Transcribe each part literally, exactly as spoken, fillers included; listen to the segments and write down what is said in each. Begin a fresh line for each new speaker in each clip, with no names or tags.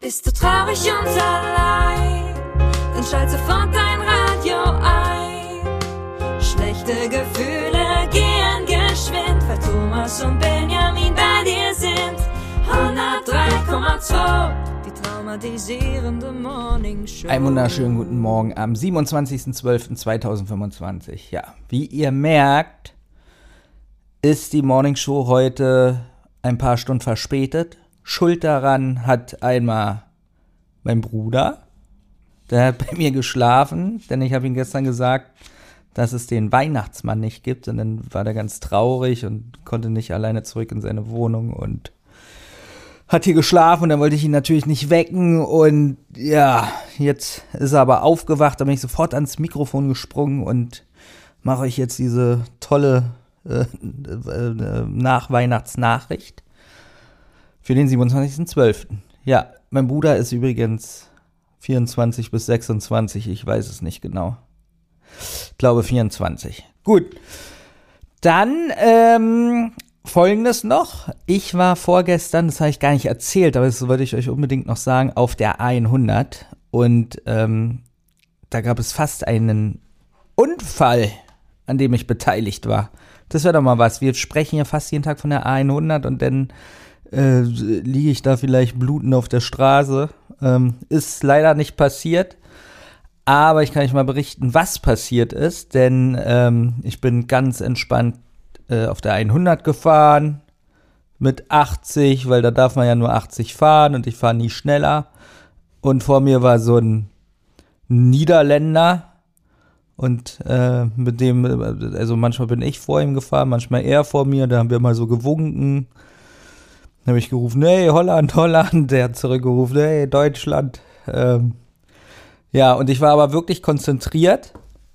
Bist du traurig und allein, dann schalt sofort dein Radio ein. Schlechte Gefühle gehen geschwind, weil Thomas und Benjamin bei dir sind. hundertdrei Komma zwei, die traumatisierende Morning Show.
Einen wunderschönen guten Morgen am siebenundzwanzigsten zwölften zweitausendfünfundzwanzig. Ja, wie ihr merkt, ist die Morning Show heute ein paar Stunden verspätet. Schuld daran hat einmal mein Bruder. Der hat bei mir geschlafen, denn ich habe ihm gestern gesagt, dass es den Weihnachtsmann nicht gibt. Und dann war der ganz traurig und konnte nicht alleine zurück in seine Wohnung und hat hier geschlafen. Und dann wollte ich ihn natürlich nicht wecken. Und ja, jetzt ist er aber aufgewacht. Da bin ich sofort ans Mikrofon gesprungen und mache euch jetzt diese tolle äh, äh, Nachweihnachtsnachricht für den siebenundzwanzigsten zwölften Ja, mein Bruder ist übrigens vierundzwanzig bis sechsundzwanzig, ich weiß es nicht genau. Ich glaube vierundzwanzig. Gut, dann ähm, Folgendes noch. Ich war vorgestern, das habe ich gar nicht erzählt, aber das wollte ich euch unbedingt noch sagen, auf der A hundert. Und ähm, da gab es fast einen Unfall, an dem ich beteiligt war. Das wäre doch mal was. Wir sprechen ja fast jeden Tag von der A hundert und dann Äh, liege ich da vielleicht blutend auf der Straße. Ähm, ist leider nicht passiert, aber ich kann euch mal berichten, was passiert ist, denn ähm, ich bin ganz entspannt äh, auf der hundert gefahren mit achtzig, weil da darf man ja nur achtzig fahren und ich fahre nie schneller. Und vor mir war so ein Niederländer und äh, mit dem, also manchmal bin ich vor ihm gefahren, manchmal er vor mir, da haben wir mal so gewunken. Dann habe ich gerufen, hey, Holland, Holland. Der hat zurückgerufen, hey, Deutschland. Ähm, ja, und ich war aber wirklich konzentriert,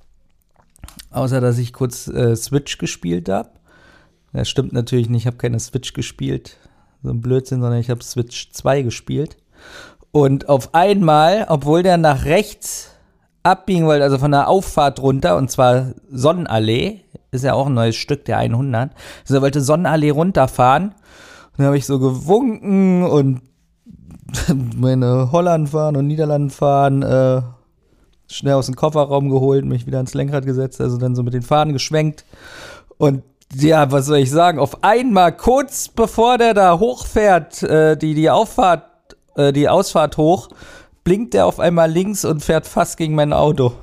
außer dass ich kurz äh, Switch gespielt habe. Das stimmt natürlich nicht, ich habe keine Switch gespielt, so ein Blödsinn, sondern ich habe Switch zwei gespielt. Und auf einmal, obwohl der nach rechts abbiegen wollte, also von der Auffahrt runter, und zwar Sonnenallee, ist ja auch ein neues Stück, der hundert. Also er wollte Sonnenallee runterfahren. Und dann habe ich so gewunken und meine Holland fahren und Niederlanden fahren äh, schnell aus dem Kofferraum geholt, mich wieder ins Lenkrad gesetzt, also dann so mit den Fahnen geschwenkt. Und ja, was soll ich sagen, auf einmal, kurz bevor der da hochfährt, äh, die, die Auffahrt, äh, die Ausfahrt hoch, blinkt der auf einmal links und fährt fast gegen mein Auto.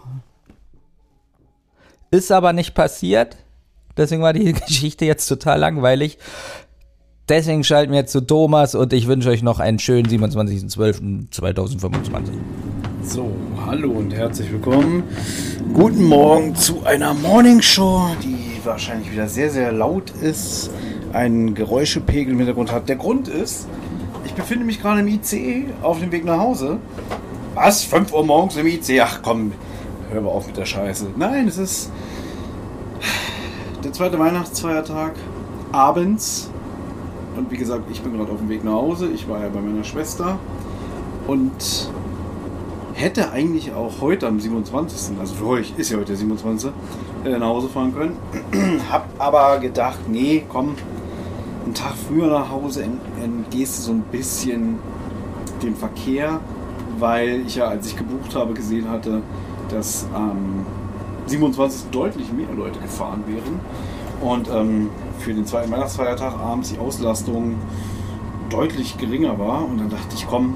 Ist aber nicht passiert, deswegen war die Geschichte jetzt total langweilig. Deswegen schalten wir jetzt zu Thomas und ich wünsche euch noch einen schönen siebenundzwanzigsten zwölften zweitausendfünfundzwanzig.
So, hallo und herzlich willkommen. Guten Morgen zu einer Morning Show, die wahrscheinlich wieder sehr, sehr laut ist, einen Geräuschepegel im Hintergrund hat. Der Grund ist, ich befinde mich gerade im I C E auf dem Weg nach Hause. Was? fünf Uhr morgens im I C E? Ach komm, hör mal auf mit der Scheiße. Nein, es ist der zweite Weihnachtsfeiertag abends. Und wie gesagt, ich bin gerade auf dem Weg nach Hause. Ich war ja bei meiner Schwester und hätte eigentlich auch heute am siebenundzwanzigsten also für euch ist ja heute der siebenundzwanzigste nach Hause fahren können. Hab aber gedacht, nee, komm, einen Tag früher nach Hause entgehst du so ein bisschen dem Verkehr, weil ich ja, als ich gebucht habe, gesehen hatte, dass am siebenundzwanzigsten deutlich mehr Leute gefahren wären. Und ähm, für den zweiten Weihnachtsfeiertag abends die Auslastung deutlich geringer war. Und dann dachte ich, komm,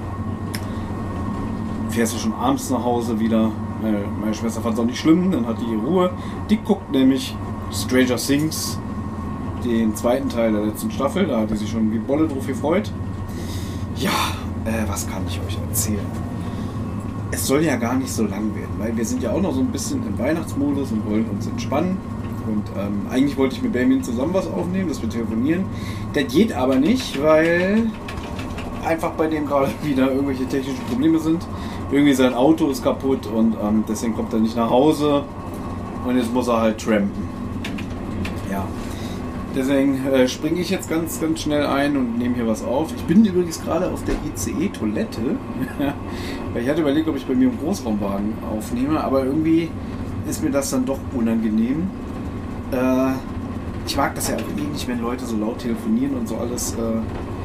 fährst du schon abends nach Hause wieder. Meine, meine Schwester fand es auch nicht schlimm, dann hat die Ruhe. Die guckt nämlich Stranger Things, den zweiten Teil der letzten Staffel. Da hat sie sich schon wie Bolle drauf gefreut. Ja, äh, was kann ich euch erzählen? Es soll ja gar nicht so lang werden, weil wir sind ja auch noch so ein bisschen im Weihnachtsmodus und wollen uns entspannen. Und ähm, eigentlich wollte ich mit Benjamin zusammen was aufnehmen, dass wir telefonieren. Das geht aber nicht, weil einfach bei dem gerade wieder irgendwelche technischen Probleme sind. Irgendwie sein Auto ist kaputt und ähm, deswegen kommt er nicht nach Hause. Und jetzt muss er halt trampen. Ja. Deswegen äh, springe ich jetzt ganz, ganz schnell ein und nehme hier was auf. Ich bin übrigens gerade auf der I C E-Toilette. Weil ich hatte überlegt, ob ich bei mir im Großraumwagen aufnehme. Aber irgendwie ist mir das dann doch unangenehm. Äh, ich mag das ja auch eh nicht, wenn Leute so laut telefonieren und so alles. Äh,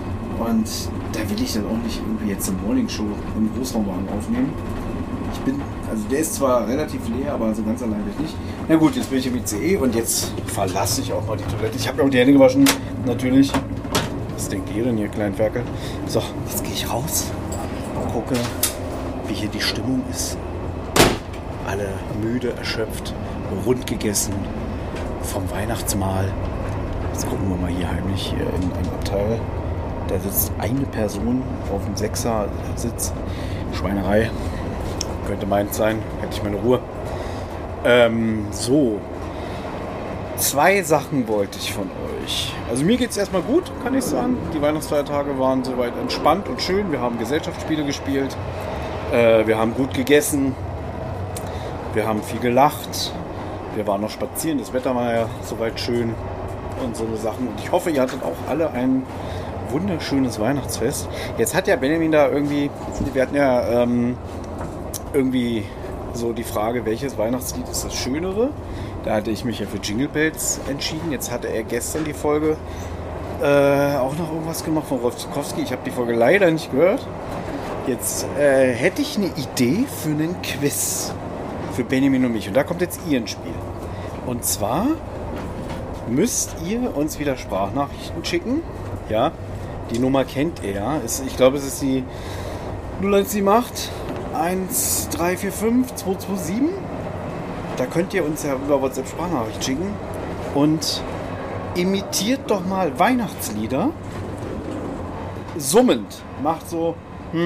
Und da will ich dann auch nicht irgendwie jetzt eine Morning Show im Großraumwagen aufnehmen. Ich bin, also der ist zwar relativ leer, aber so ganz allein bin ich nicht. Na gut, jetzt bin ich im I C E und jetzt verlasse ich auch mal die Toilette. Ich habe ja auch die Hände gewaschen, natürlich. Was denkt ihr denn hier, kleinen Ferkel? So, jetzt gehe ich raus und gucke, wie hier die Stimmung ist. Alle müde, erschöpft, rund gegessen vom Weihnachtsmahl. Jetzt gucken wir mal hier heimlich hier in, im Abteil. Da sitzt eine Person auf dem Sechser-Sitz. Schweinerei. Könnte meins sein. Hätte ich meine Ruhe. Ähm, so. Zwei Sachen wollte ich von euch. Also mir geht es erstmal gut, kann ich sagen. Die Weihnachtsfeiertage waren soweit entspannt und schön. Wir haben Gesellschaftsspiele gespielt. Äh, wir haben gut gegessen. Wir haben viel gelacht. Wir waren noch spazieren. Das Wetter war ja soweit schön. Und so eine Sachen. Und ich hoffe, ihr hattet auch alle ein wunderschönes Weihnachtsfest. Jetzt hat ja Benjamin da irgendwie, wir hatten ja ähm, irgendwie so die Frage, welches Weihnachtslied ist das Schönere? Da hatte ich mich ja für Jingle Bells entschieden. Jetzt hatte er gestern die Folge äh, auch noch irgendwas gemacht von Rolf Zukowski. Ich habe die Folge leider nicht gehört. Jetzt äh, hätte ich eine Idee für einen Quiz für Benjamin und mich. Und da kommt jetzt ihr ins Spiel. Und zwar müsst ihr uns wieder Sprachnachrichten schicken. Ja, die Nummer kennt ihr. Ich glaube, es ist die null eins sieben acht eins drei vier fünf zwei zwei sieben. Da könnt ihr uns ja über WhatsApp Sprachnachrichten schicken. Und imitiert doch mal Weihnachtslieder. Summend. Macht so.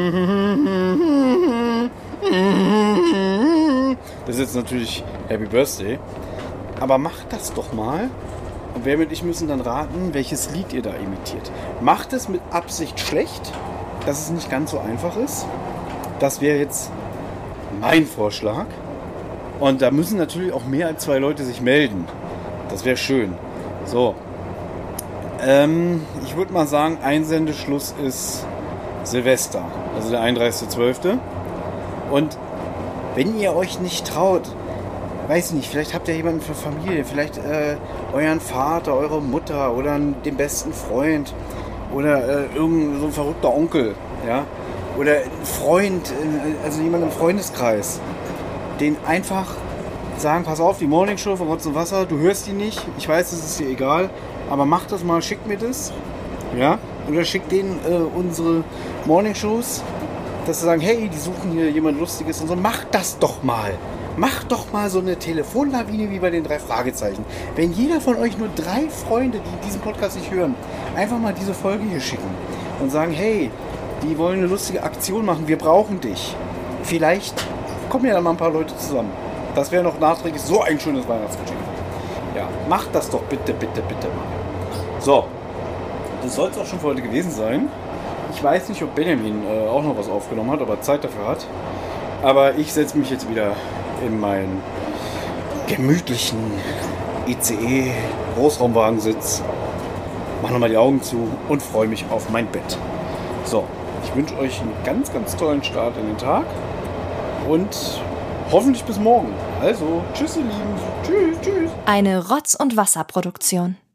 Das ist jetzt natürlich Happy Birthday. Aber macht das doch mal. Und wer mit ich müssen dann raten, welches Lied ihr da imitiert. Macht es mit Absicht schlecht, dass es nicht ganz so einfach ist. Das wäre jetzt mein Vorschlag. Und da müssen natürlich auch mehr als zwei Leute sich melden. Das wäre schön. So. Ähm, ich würde mal sagen, Einsendeschluss ist Silvester. Also der einunddreißigster zwölfte Und wenn ihr euch nicht traut, weiß nicht, vielleicht habt ihr jemanden für Familie, vielleicht äh, euren Vater, eure Mutter oder den besten Freund oder äh, irgendein so ein verrückter Onkel, ja, oder ein Freund, äh, also jemand im Freundeskreis, den einfach sagen, pass auf, die Morning Show von Rotz und Wasser, du hörst die nicht, ich weiß, es ist dir egal, aber mach das mal, schick mir das, ja, oder schick denen äh, unsere Morning Shows, dass sie sagen, hey, die suchen hier jemand Lustiges und so, mach das doch mal. Mach doch mal so eine Telefonlawine wie bei den drei Fragezeichen. Wenn jeder von euch nur drei Freunde, die diesen Podcast nicht hören, einfach mal diese Folge hier schicken und sagen, hey, die wollen eine lustige Aktion machen, wir brauchen dich. Vielleicht kommen ja dann mal ein paar Leute zusammen. Das wäre noch nachträglich so ein schönes Weihnachtsgeschenk. Ja, macht das doch bitte, bitte, bitte mal. So, das soll es auch schon für heute gewesen sein. Ich weiß nicht, ob Benjamin äh, auch noch was aufgenommen hat, ob er Zeit dafür hat. Aber ich setze mich jetzt wieder in meinen gemütlichen I C E-Großraumwagensitz, mache nochmal die Augen zu und freue mich auf mein Bett. So, ich wünsche euch einen ganz, ganz tollen Start in den Tag und hoffentlich bis morgen. Also, tschüss ihr Lieben. Tschüss, tschüss.
Eine Rotz- und Wasser-Produktion.